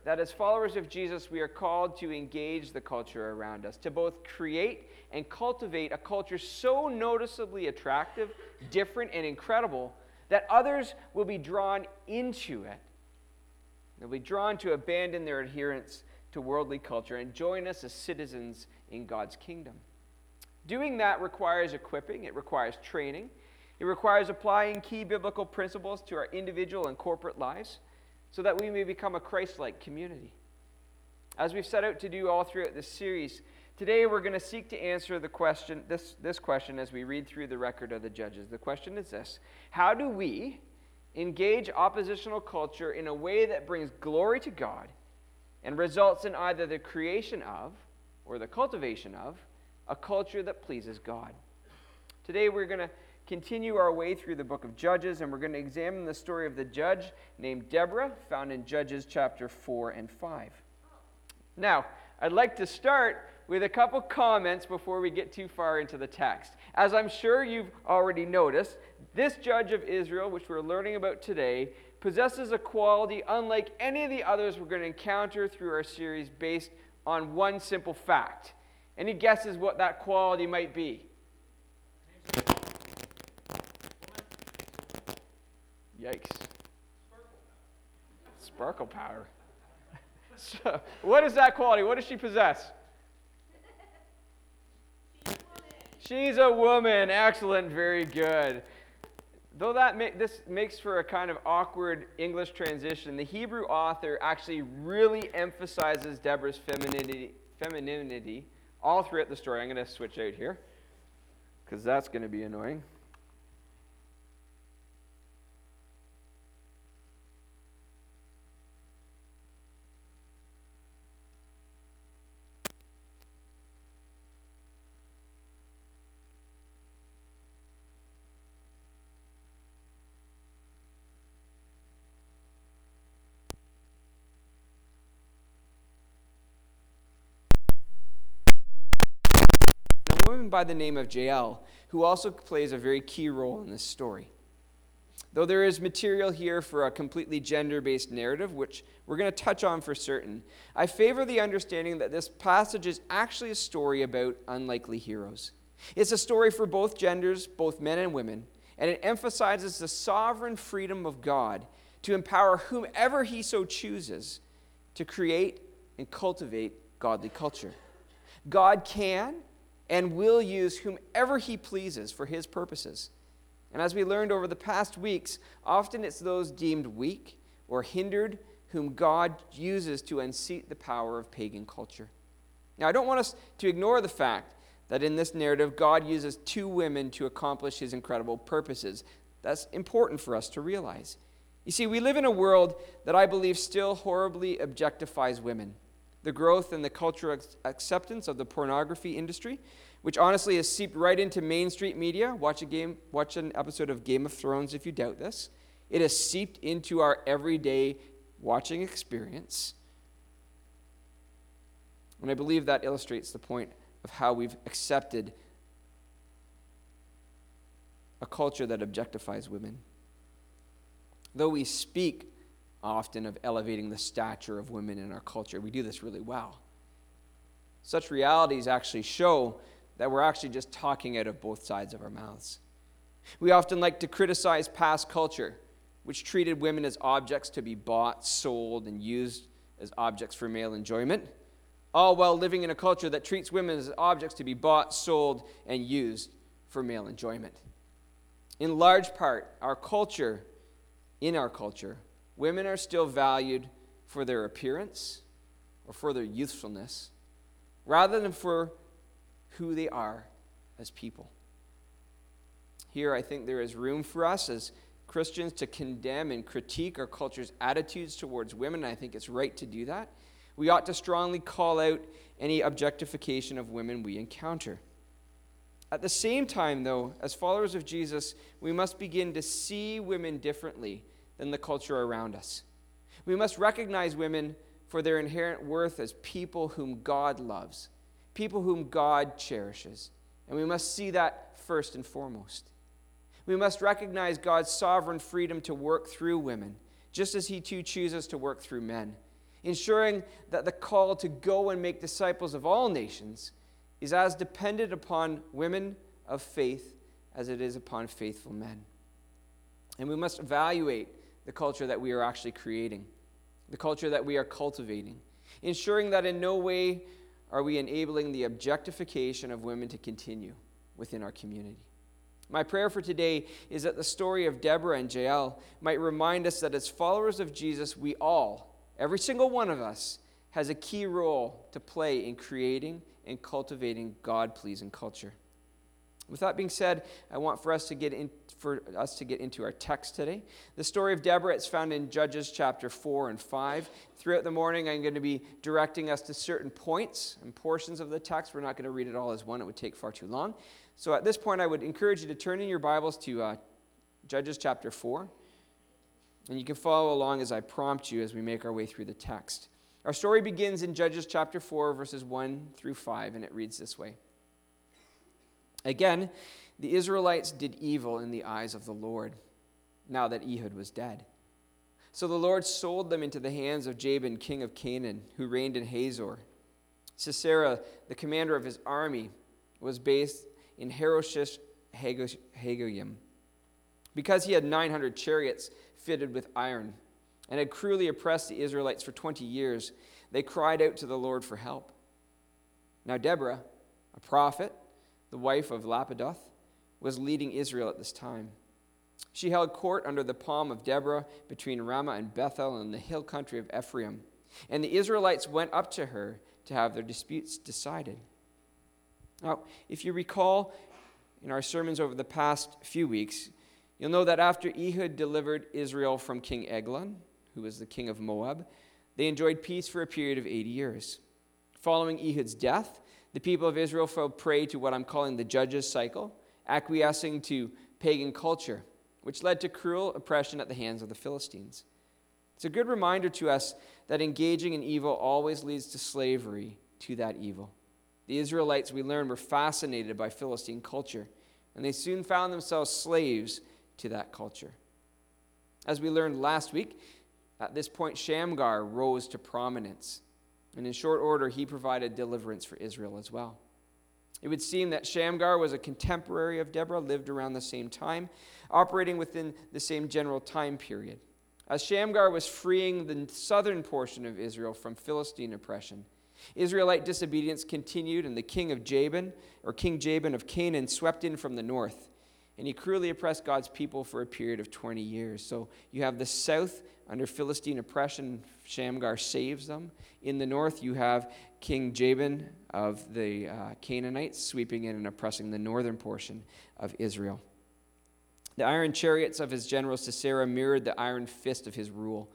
that as followers of Jesus, we are called to engage the culture around us, to both create and cultivate a culture so noticeably attractive, different, and incredible that others will be drawn into it. They'll be drawn to abandon their adherence to worldly culture and join us as citizens in God's kingdom. Doing that requires equipping, it requires training, it requires applying key biblical principles to our individual and corporate lives so that we may become a Christ-like community. As we've set out to do all throughout this series, today we're going to seek to answer the question, this question as we read through the record of the Judges. The question is this: how do we engage oppositional culture in a way that brings glory to God and results in either the creation of or the cultivation of a culture that pleases God? Today we're going to continue our way through the book of Judges, and we're going to examine the story of the judge named Deborah, found in Judges chapter 4 and 5. Now, I'd like to start with a couple comments before we get too far into the text. As I'm sure you've already noticed, this judge of Israel, which we're learning about today, possesses a quality unlike any of the others we're going to encounter through our series based on one simple fact. Any guesses what that quality might be? Yikes. Sparkle power. So, what is that quality? What does she possess? She's a woman. Excellent. Very good. Though this makes for a kind of awkward English transition, the Hebrew author actually really emphasizes Deborah's femininity all throughout the story. I'm going to switch out here because that's going to be annoying. A woman by the name of Jael, who also plays a very key role in this story. Though there is material here for a completely gender-based narrative, which we're going to touch on for certain, I favor the understanding that this passage is actually a story about unlikely heroes. It's a story for both genders, both men and women, and it emphasizes the sovereign freedom of God to empower whomever he so chooses to create and cultivate godly culture. God can and will use whomever he pleases for his purposes. And as we learned over the past weeks, often it's those deemed weak or hindered whom God uses to unseat the power of pagan culture. Now, I don't want us to ignore the fact that in this narrative, God uses two women to accomplish his incredible purposes. That's important for us to realize. You see, we live in a world that I believe still horribly objectifies women. The growth and the cultural acceptance of the pornography industry, which honestly has seeped right into mainstream media. Watch an episode of Game of Thrones if you doubt this. It has seeped into our everyday watching experience. And I believe that illustrates the point of how we've accepted a culture that objectifies women. Though we speak often of elevating the stature of women in our culture, we do this really well. Such realities actually show that we're actually just talking out of both sides of our mouths. We often like to criticize past culture, which treated women as objects to be bought, sold, and used as objects for male enjoyment, all while living in a culture that treats women as objects to be bought, sold, and used for male enjoyment. In large part, in our culture, women are still valued for their appearance or for their youthfulness, rather than for who they are as people. Here, I think there is room for us as Christians to condemn and critique our culture's attitudes towards women, and I think it's right to do that. We ought to strongly call out any objectification of women we encounter. At the same time, though, as followers of Jesus, we must begin to see women differently than the culture around us. We must recognize women for their inherent worth as people whom God loves, people whom God cherishes, and we must see that first and foremost. We must recognize God's sovereign freedom to work through women, just as he too chooses to work through men. ensuring that the call to go and make disciples of all nations is as dependent upon women of faith as it is upon faithful men. And we must evaluate the culture that we are actually creating, the culture that we are cultivating, ensuring that in no way are we enabling the objectification of women to continue within our community. My prayer for today is that the story of Deborah and Jael might remind us that as followers of Jesus, we all, every single one of us, has a key role to play in creating and cultivating God-pleasing culture. With that being said, I want for us to get into our text today. The story of Deborah, it's found in Judges chapter 4 and 5. Throughout the morning, I'm going to be directing us to certain points and portions of the text. We're not going to read it all as one. It would take far too long. So at this point, I would encourage you to turn in your Bibles to Judges chapter 4. And you can follow along as I prompt you as we make our way through the text. Our story begins in Judges chapter 4, verses 1 through 5, and it reads this way. Again, the Israelites did evil in the eyes of the Lord, now that Ehud was dead. So the Lord sold them into the hands of Jabin, king of Canaan, who reigned in Hazor. Sisera, the commander of his army, was based in Harosheth Hagoyim. Because he had 900 chariots fitted with iron and had cruelly oppressed the Israelites for 20 years, they cried out to the Lord for help. Now Deborah, a prophet, the wife of Lapidoth, was leading Israel at this time. She held court under the palm of Deborah between Ramah and Bethel in the hill country of Ephraim. And the Israelites went up to her to have their disputes decided. Now, if you recall in our sermons over the past few weeks, you'll know that after Ehud delivered Israel from King Eglon, who was the king of Moab, they enjoyed peace for a period of 80 years. Following Ehud's death, the people of Israel fell prey to what I'm calling the Judges cycle, acquiescing to pagan culture, which led to cruel oppression at the hands of the Philistines. It's a good reminder to us that engaging in evil always leads to slavery to that evil. The Israelites, we learn, were fascinated by Philistine culture, and they soon found themselves slaves to that culture. As we learned last week, at this point, Shamgar rose to prominence, and in short order, he provided deliverance for Israel as well. It would seem that Shamgar was a contemporary of Deborah, lived around the same time, operating within the same general time period. As Shamgar was freeing the southern portion of Israel from Philistine oppression, Israelite disobedience continued, and the king Jabin of Canaan swept in from the north, and he cruelly oppressed God's people for a period of 20 years. So you have the south under Philistine oppression, Shamgar saves them. In the north, you have King Jabin of the Canaanites sweeping in and oppressing the northern portion of Israel. The iron chariots of his general Sisera mirrored the iron fist of his rule.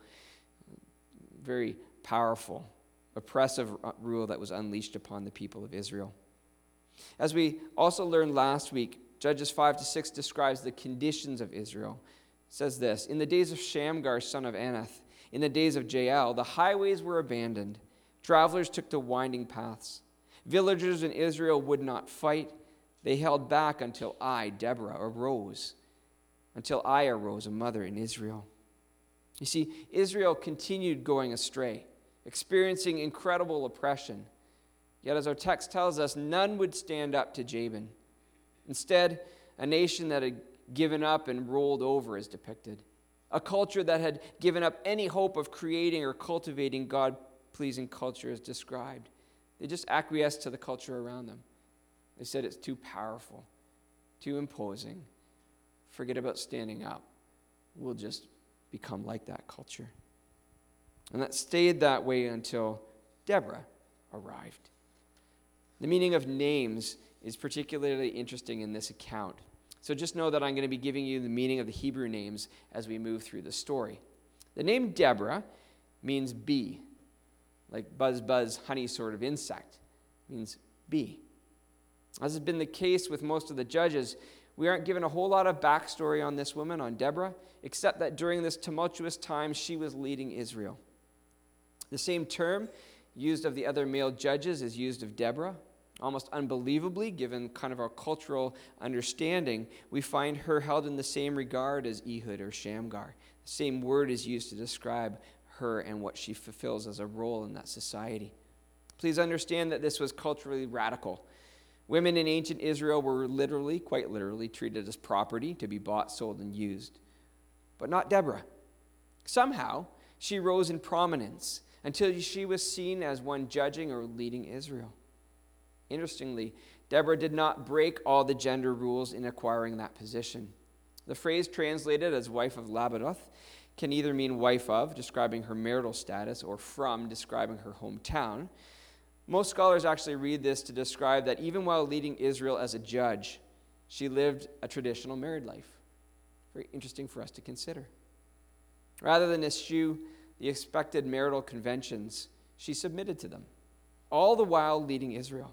Very powerful, oppressive rule that was unleashed upon the people of Israel. As we also learned last week, Judges 5-6 describes the conditions of Israel. It says this, in the days of Shamgar, son of Anath, in the days of Jael, the highways were abandoned. Travelers took to winding paths. Villagers in Israel would not fight. They held back until I, Deborah, arose. Until I arose, a mother in Israel. You see, Israel continued going astray, experiencing incredible oppression. Yet as our text tells us, none would stand up to Jabin. Instead, a nation that had given up and rolled over is depicted. A culture that had given up any hope of creating or cultivating God-pleasing culture is described. They just acquiesced to the culture around them. They said it's too powerful, too imposing. Forget about standing up. We'll just become like that culture. And that stayed that way until Deborah arrived. The meaning of names is particularly interesting in this account. So just know that I'm going to be giving you the meaning of the Hebrew names as we move through the story. The name Deborah means bee, like buzz, buzz, honey sort of insect. It means bee. As has been the case with most of the judges, we aren't given a whole lot of backstory on this woman, on Deborah, except that during this tumultuous time, she was leading Israel. The same term used of the other male judges is used of Deborah. Almost unbelievably, given kind of our cultural understanding, we find her held in the same regard as Ehud or Shamgar. The same word is used to describe her and what she fulfills as a role in that society. Please understand that this was culturally radical. Women in ancient Israel were literally, quite literally, treated as property to be bought, sold, and used. But not Deborah. Somehow, she rose in prominence until she was seen as one judging or leading Israel. Interestingly, Deborah did not break all the gender rules in acquiring that position. The phrase translated as wife of Labadoth can either mean wife of, describing her marital status, or from, describing her hometown. Most scholars actually read this to describe that even while leading Israel as a judge, she lived a traditional married life. Very interesting for us to consider. Rather than eschew the expected marital conventions, she submitted to them, all the while leading Israel.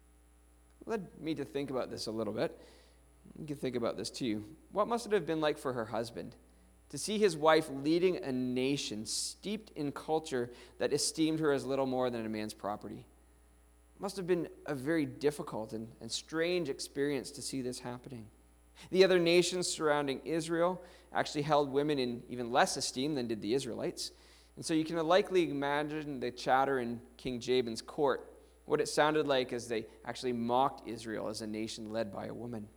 Led me to think about this a little bit. You can think about this too. What must it have been like for her husband to see his wife leading a nation steeped in culture that esteemed her as little more than a man's property? It must have been a very difficult and strange experience to see this happening. The other nations surrounding Israel actually held women in even less esteem than did the Israelites. And so you can likely imagine the chatter in King Jabin's court, what it sounded like as they actually mocked Israel as a nation led by a woman.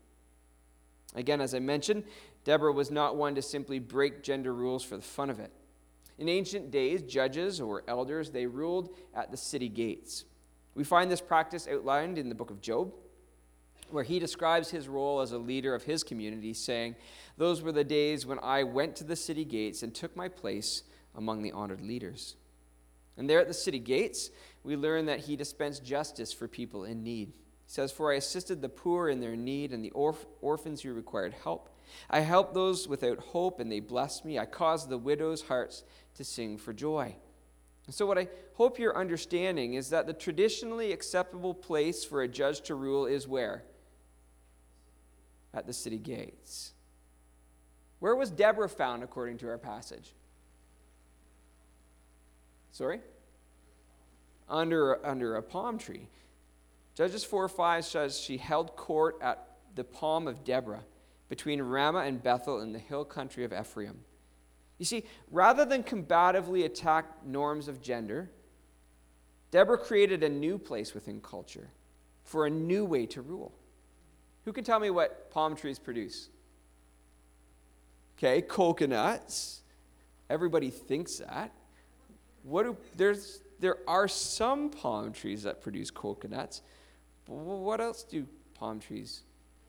Again, as I mentioned, Deborah was not one to simply break gender rules for the fun of it. In ancient days, judges or elders, they ruled at the city gates. We find this practice outlined in the book of Job, where he describes his role as a leader of his community, saying, "Those were the days when I went to the city gates and took my place among the honored leaders." And there at the city gates, we learn that he dispensed justice for people in need. He says, "For I assisted the poor in their need and the orphans who required help. I helped those without hope, and they blessed me. I caused the widows' hearts to sing for joy." And so what I hope you're understanding is that the traditionally acceptable place for a judge to rule is where? At the city gates. Where was Deborah found according to our passage? Sorry? Under a palm tree. Judges 4:5 says she held court at the palm of Deborah between Ramah and Bethel in the hill country of Ephraim. You see, rather than combatively attack norms of gender, Deborah created a new place within culture for a new way to rule. Who can tell me what palm trees produce? Okay, coconuts. Everybody thinks that. There are some palm trees that produce coconuts. But what else do palm trees?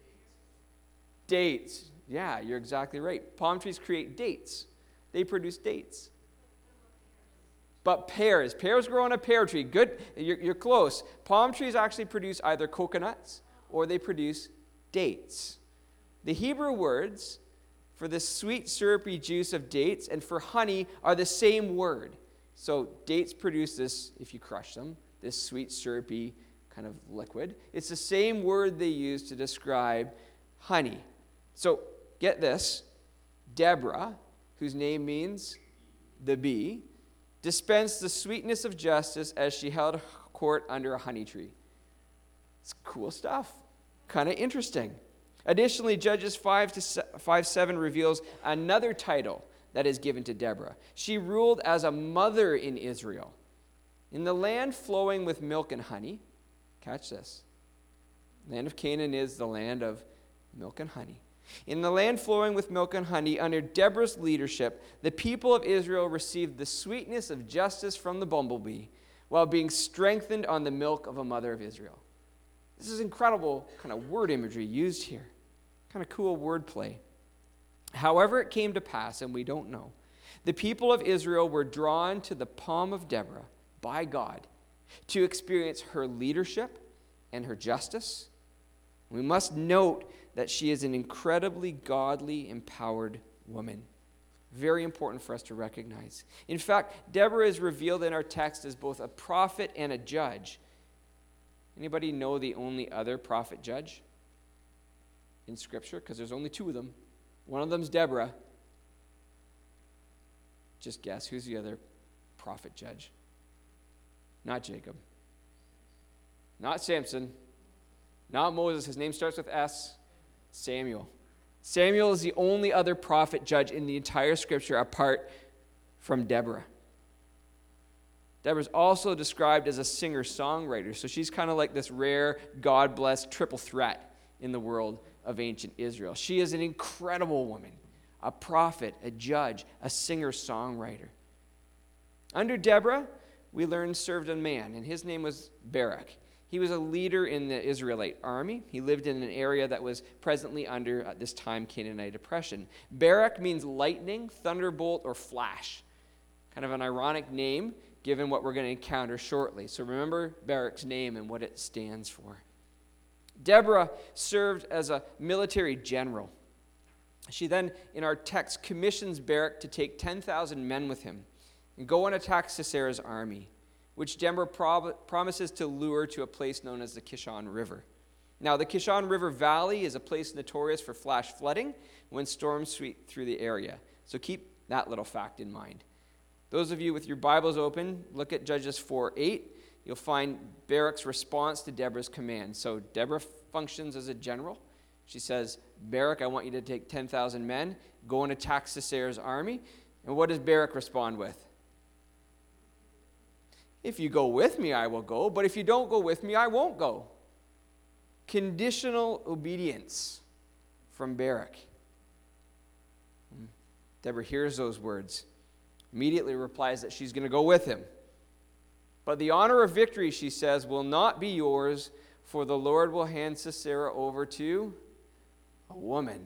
Dates. Yeah, you're exactly right. Palm trees create dates. They produce dates. But pears. Pears grow on a pear tree. Good. You're close. Palm trees actually produce either coconuts or they produce dates. The Hebrew words for the sweet, syrupy juice of dates and for honey are the same word. So dates produce this, if you crush them, this sweet, syrupy kind of liquid. It's the same word they use to describe honey. So get this. Deborah, whose name means the bee, dispensed the sweetness of justice as she held court under a honey tree. It's cool stuff. Kind of interesting. Additionally, Judges 5:7 reveals another title that is given to Deborah. She ruled as a mother in Israel. In the land flowing with milk and honey, catch this, the land of Canaan is the land of milk and honey. In the land flowing with milk and honey, under Deborah's leadership, the people of Israel received the sweetness of justice from the bumblebee while being strengthened on the milk of a mother of Israel. This is incredible kind of word imagery used here. Kind of cool wordplay. However it came to pass, and we don't know, the people of Israel were drawn to the palm of Deborah by God to experience her leadership and her justice. We must note that she is an incredibly godly, empowered woman. Very important for us to recognize. In fact, Deborah is revealed in our text as both a prophet and a judge. Anybody know the only other prophet judge in Scripture? Because there's only two of them. One of them's Deborah. Just guess, who's the other prophet judge? Not Jacob. Not Samson. Not Moses. His name starts with S. Samuel. Samuel is the only other prophet judge in the entire Scripture apart from Deborah. Deborah's also described as a singer-songwriter. So she's kind of like this rare, God-blessed triple threat in the world of ancient Israel. She is an incredible woman, a prophet, a judge, a singer-songwriter. Under Deborah, we learn served a man, and his name was Barak. He was a leader in the Israelite army. He lived in an area that was presently under, at this time, Canaanite oppression. Barak means lightning, thunderbolt, or flash. Kind of an ironic name, given what we're going to encounter shortly. So remember Barak's name and what it stands for. Deborah served as a military general. She then, in our text, commissions Barak to take 10,000 men with him and go and attack Sisera's army, which Deborah promises to lure to a place known as the Kishon River. Now, the Kishon River Valley is a place notorious for flash flooding when storms sweep through the area. So keep that little fact in mind. Those of you with your Bibles open, look at Judges 4:8. You'll find Barak's response to Deborah's command. So Deborah functions as a general. She says, Barak, I want you to take 10,000 men, go and attack Sisera's army. And what does Barak respond with? If you go with me, I will go, but if you don't go with me, I won't go. Conditional obedience from Barak. Deborah hears those words, immediately replies that she's going to go with him. But the honor of victory, she says, will not be yours, for the Lord will hand Sisera over to a woman.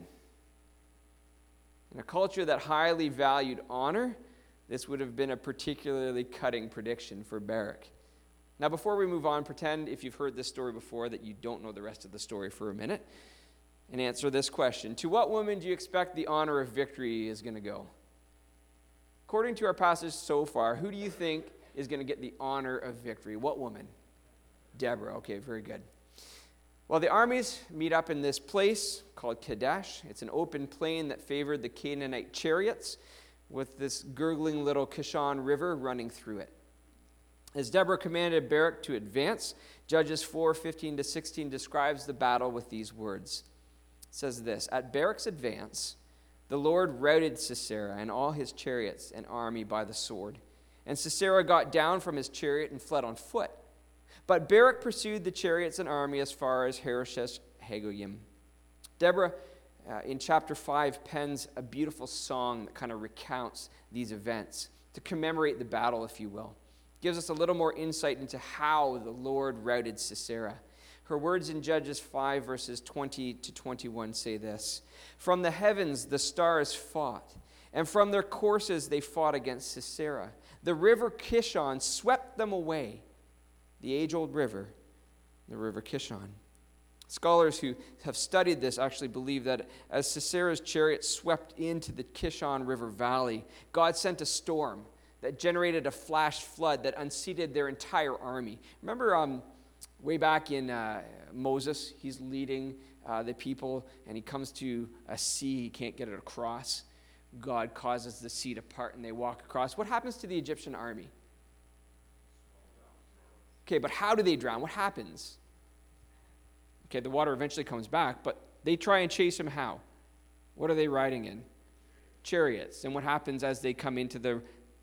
In a culture that highly valued honor, this would have been a particularly cutting prediction for Barak. Now, before we move on, pretend if you've heard this story before that you don't know the rest of the story for a minute, and answer this question. To what woman do you expect the honor of victory is going to go? According to our passage so far, who do you think is going to get the honor of victory? What woman? Deborah. Okay, very good. Well, the armies meet up in this place called Kadesh. It's an open plain that favored the Canaanite chariots with this gurgling little Kishon River running through it. As Deborah commanded Barak to advance, Judges 4:15-16 describes the battle with these words. It says this, At Barak's advance, the Lord routed Sisera and all his chariots and army by the sword. And Sisera got down from his chariot and fled on foot. But Barak pursued the chariots and army as far as Harosheth Hagoyim. Deborah, in chapter 5, pens a beautiful song that kind of recounts these events to commemorate the battle, if you will. Gives us a little more insight into how the Lord routed Sisera. Her words in Judges 5, verses 20-21 say this, From the heavens the stars fought, and from their courses they fought against Sisera. The river Kishon swept them away, the age-old river, the river Kishon. Scholars who have studied this actually believe that as Sisera's chariot swept into the Kishon River Valley, God sent a storm that generated a flash flood that unseated their entire army. Remember way back in Moses, he's leading the people, and he comes to a sea, he can't get it across. God causes the sea to part, and they walk across. What happens to the Egyptian army? Okay, but how do they drown? What happens? Okay, the water eventually comes back, but they try and chase him how? What are they riding in? Chariots. And what happens as they come into the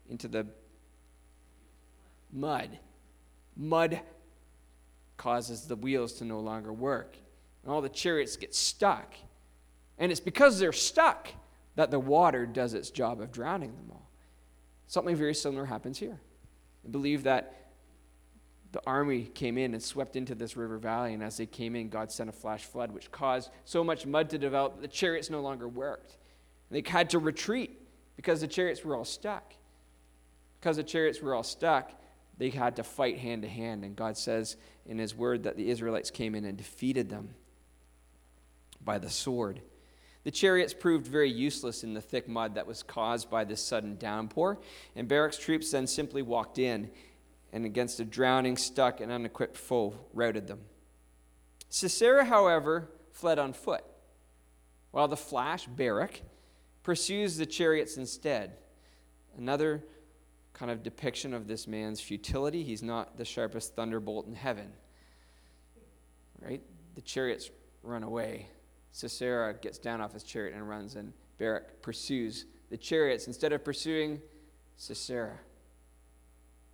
mud? Mud causes the wheels to no longer work. And all the chariots get stuck. And it's because they're stuck that the water does its job of drowning them all. Something very similar happens here. I believe that the army came in and swept into this river valley, and as they came in, God sent a flash flood, which caused so much mud to develop that the chariots no longer worked. And they had to retreat because the chariots were all stuck. Because the chariots were all stuck, they had to fight hand to hand, and God says in his word that the Israelites came in and defeated them by the sword. The chariots proved very useless in the thick mud that was caused by this sudden downpour, and Barak's troops then simply walked in and against a drowning, stuck, and unequipped foe, routed them. Sisera, however, fled on foot, while the flash, Barak, pursues the chariots instead. Another kind of depiction of this man's futility. He's not the sharpest thunderbolt in heaven, right? The chariots run away. Sisera gets down off his chariot and runs, and Barak pursues the chariots instead of pursuing Sisera.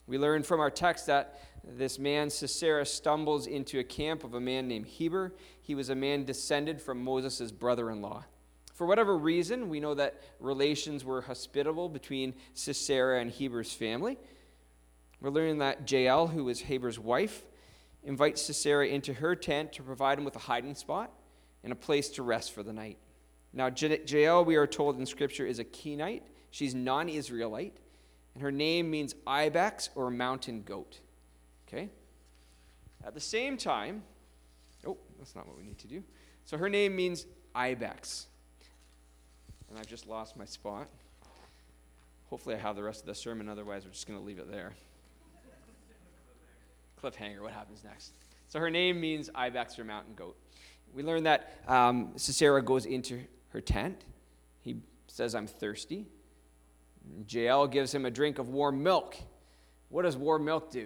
We learn from our text that this man, Sisera, stumbles into a camp of a man named Heber. He was a man descended from Moses' brother-in-law. For whatever reason, we know that relations were hospitable between Sisera and Heber's family. We're learning that Jael, who was Heber's wife, invites Sisera into her tent to provide him with a hiding spot and a place to rest for the night. Now, Jael, we are told in Scripture, is a Kenite. She's non-Israelite, and her name means ibex or mountain goat. Okay? At the same time, that's not what we need to do. So her name means ibex. And I've just lost my spot. Hopefully I have the rest of the sermon, otherwise we're just going to leave it there. Cliffhanger, what happens next? So her name means ibex or mountain goat. We learn that Sisera goes into her tent. He says, "I'm thirsty." Jael gives him a drink of warm milk. What does warm milk do?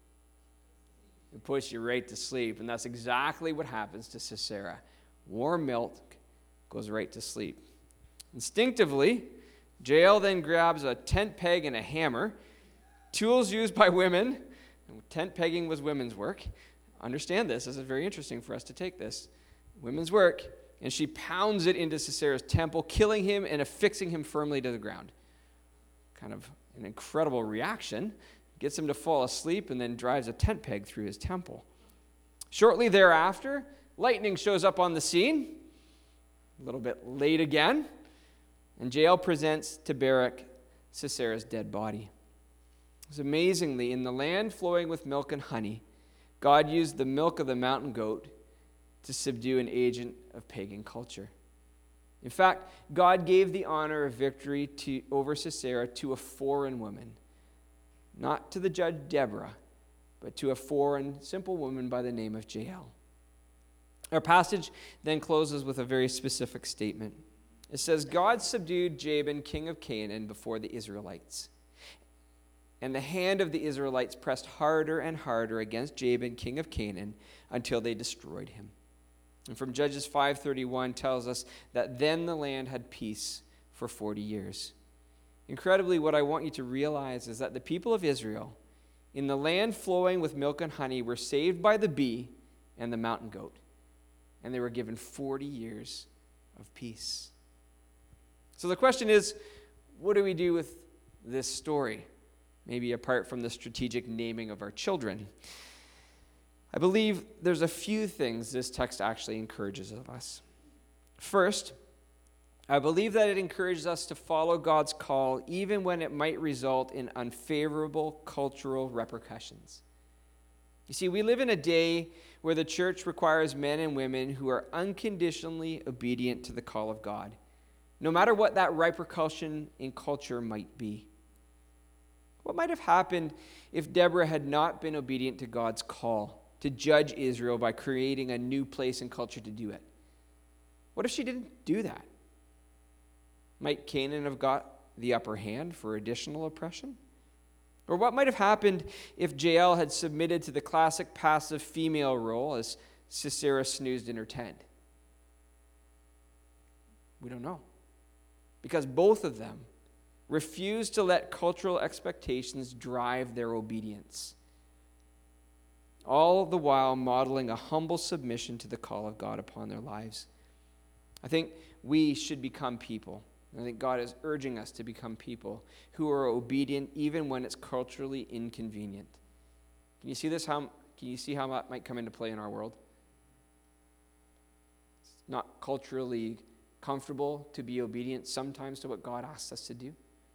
It puts you right to sleep, and that's exactly what happens to Sisera. Warm milk goes right to sleep. Instinctively, Jael then grabs a tent peg and a hammer, tools used by women. Tent pegging was women's work. Understand this. This is very interesting for us to take this. Women's work. And she pounds it into Sisera's temple, killing him and affixing him firmly to the ground. Kind of an incredible reaction. Gets him to fall asleep and then drives a tent peg through his temple. Shortly thereafter, lightning shows up on the scene. A little bit late again. And Jael presents to Barak Sisera's dead body. Because amazingly, in the land flowing with milk and honey, God used the milk of the mountain goat to subdue an agent of pagan culture. In fact, God gave the honor of victory over Sisera to a foreign woman, not to the judge Deborah, but to a foreign, simple woman by the name of Jael. Our passage then closes with a very specific statement. It says, God subdued Jabin, king of Canaan, before the Israelites. And the hand of the Israelites pressed harder and harder against Jabin, king of Canaan, until they destroyed him. And from Judges 5:31 tells us that then the land had peace for 40 years. Incredibly, what I want you to realize is that the people of Israel, in the land flowing with milk and honey, were saved by the bee and the mountain goat. And they were given 40 years of peace. So the question is, what do we do with this story? Maybe apart from the strategic naming of our children. I believe there's a few things this text actually encourages of us. First, I believe that it encourages us to follow God's call even when it might result in unfavorable cultural repercussions. You see, we live in a day where the church requires men and women who are unconditionally obedient to the call of God, no matter what that repercussion in culture might be. What might have happened if Deborah had not been obedient to God's call to judge Israel by creating a new place and culture to do it? What if she didn't do that? Might Canaan have got the upper hand for additional oppression? Or what might have happened if Jael had submitted to the classic passive female role as Sisera snoozed in her tent? We don't know. Because both of them refused to let cultural expectations drive their obedience, all the while modeling a humble submission to the call of God upon their lives. I think we should become people. I think God is urging us to become people who are obedient even when it's culturally inconvenient. Can you see this? Can you see how that might come into play in our world? It's not culturally comfortable to be obedient sometimes to what God asks us to do.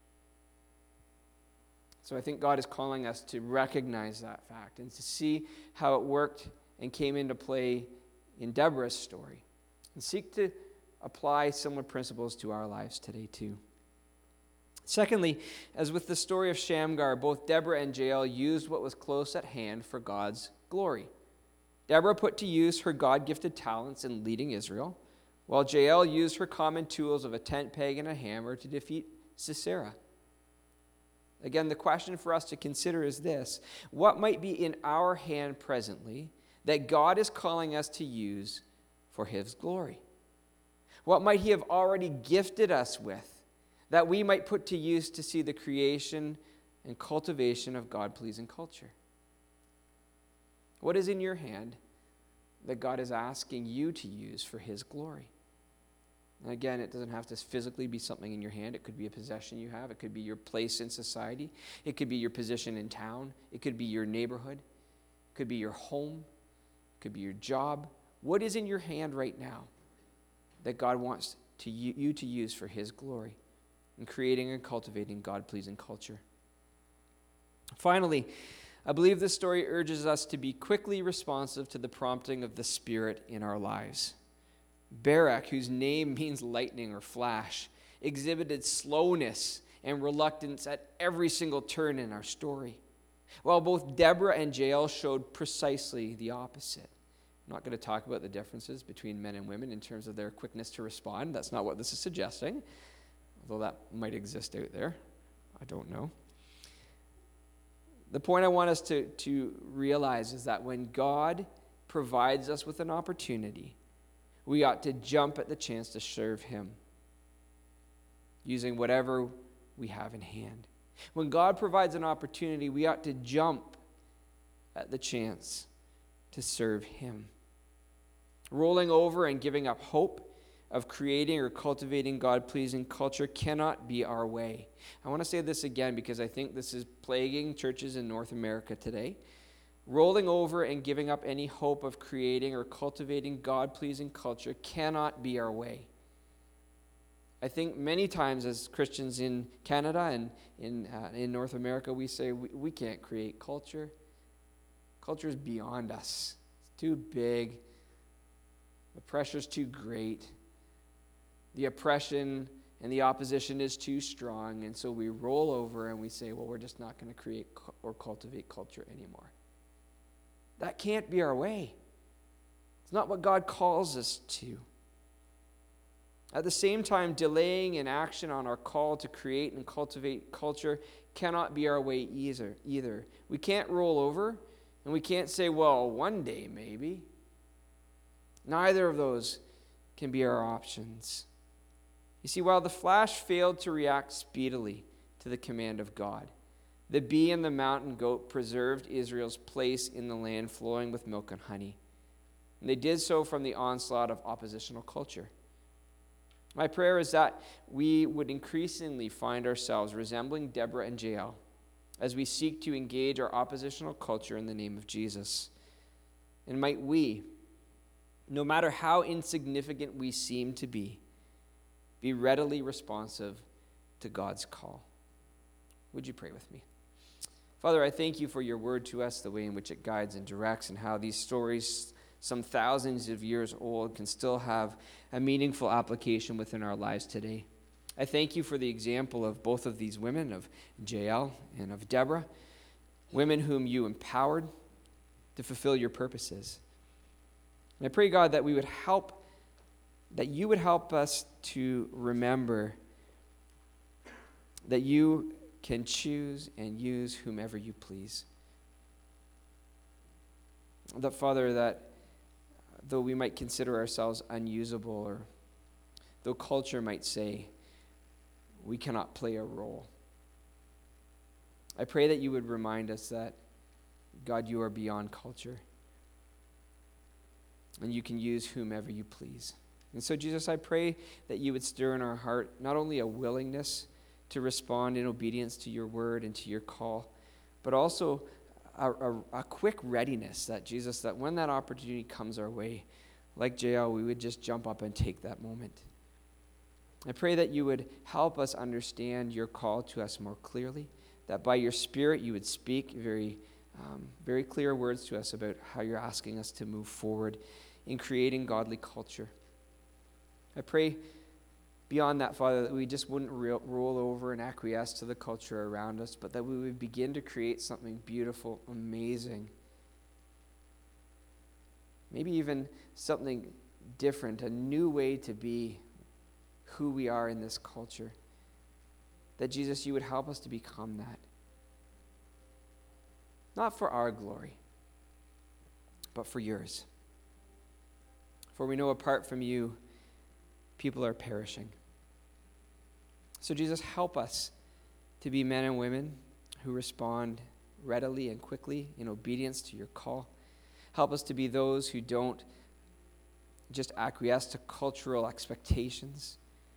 So I think God is calling us to recognize that fact and to see how it worked and came into play in Deborah's story, and seek to apply similar principles to our lives today too. Secondly, as with the story of Shamgar, both Deborah and Jael used what was close at hand for God's glory. Deborah put to use her God-gifted talents in leading Israel, while Jael used her common tools of a tent peg and a hammer to defeat Sisera. Again, the question for us to consider is this: what might be in our hand presently that God is calling us to use for His glory? What might He have already gifted us with that we might put to use to see the creation and cultivation of God-pleasing culture? What is in your hand that God is asking you to use for his glory? And again, it doesn't have to physically be something in your hand. It could be a possession you have. It could be your place in society. It could be your position in town. It could be your neighborhood. It could be your home. It could be your job. What is in your hand right now that God wants you to use for his glory in creating and cultivating God-pleasing culture? Finally, I believe this story urges us to be quickly responsive to the prompting of the Spirit in our lives. Barak, whose name means lightning or flash, exhibited slowness and reluctance at every single turn in our story, while both Deborah and Jael showed precisely the opposite. I'm not going to talk about the differences between men and women in terms of their quickness to respond. That's not what this is suggesting, although that might exist out there. I don't know. The point I want us to realize is that when God provides us with an opportunity, we ought to jump at the chance to serve him using whatever we have in hand. When God provides an opportunity, we ought to jump at the chance to serve him. Rolling over and giving up hope of creating or cultivating God-pleasing culture cannot be our way. I want to say this again because I think this is plaguing churches in North America today. Rolling over and giving up any hope of creating or cultivating God-pleasing culture cannot be our way. I think many times as Christians in Canada and in North America, we say we can't create culture. Culture is beyond us. It's too big. The pressure's too great. The oppression and the opposition is too strong, and so we roll over and we say, well, we're just not going to create or cultivate culture anymore. That can't be our way. It's not what God calls us to. At the same time, delaying in action on our call to create and cultivate culture cannot be our way either. We can't roll over, and we can't say, well, one day maybe. Neither of those can be our options. You see, while the flash failed to react speedily to the command of God, the bee and the mountain goat preserved Israel's place in the land flowing with milk and honey. And they did so from the onslaught of oppositional culture. My prayer is that we would increasingly find ourselves resembling Deborah and Jael as we seek to engage our oppositional culture in the name of Jesus. And might we, no matter how insignificant we seem to be readily responsive to God's call. Would you pray with me? Father, I thank you for your word to us, the way in which it guides and directs, and how these stories, some thousands of years old, can still have a meaningful application within our lives today. I thank you for the example of both of these women, of Jael and of Deborah, women whom you empowered to fulfill your purposes. And I pray, God, that you would help us to remember that you can choose and use whomever you please. That, Father, that though we might consider ourselves unusable, or though culture might say we cannot play a role, I pray that you would remind us that, God, you are beyond culture, and you can use whomever you please. And so, Jesus, I pray that you would stir in our heart not only a willingness to respond in obedience to your word and to your call, but also a quick readiness that, Jesus, that when that opportunity comes our way, like Jael, we would just jump up and take that moment. I pray that you would help us understand your call to us more clearly, that by your Spirit you would speak very clear words to us about how you're asking us to move forward in creating godly culture. I pray beyond that, Father, that we just wouldn't roll over and acquiesce to the culture around us, but that we would begin to create something beautiful, amazing, maybe even something different, a new way to be who we are in this culture. That, Jesus, you would help us to become that. Not for our glory, but for yours. For we know apart from you, people are perishing. So, Jesus, help us to be men and women who respond readily and quickly in obedience to your call. Help us to be those who don't just acquiesce to cultural expectations,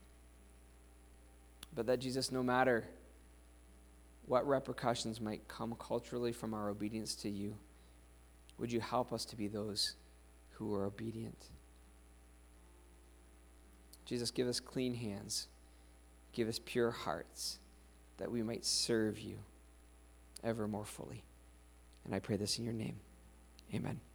but that, Jesus, no matter what repercussions might come culturally from our obedience to you, would you help us to be those who are obedient? Jesus, give us clean hands. Give us pure hearts, that we might serve you ever more fully. And I pray this in your name. Amen.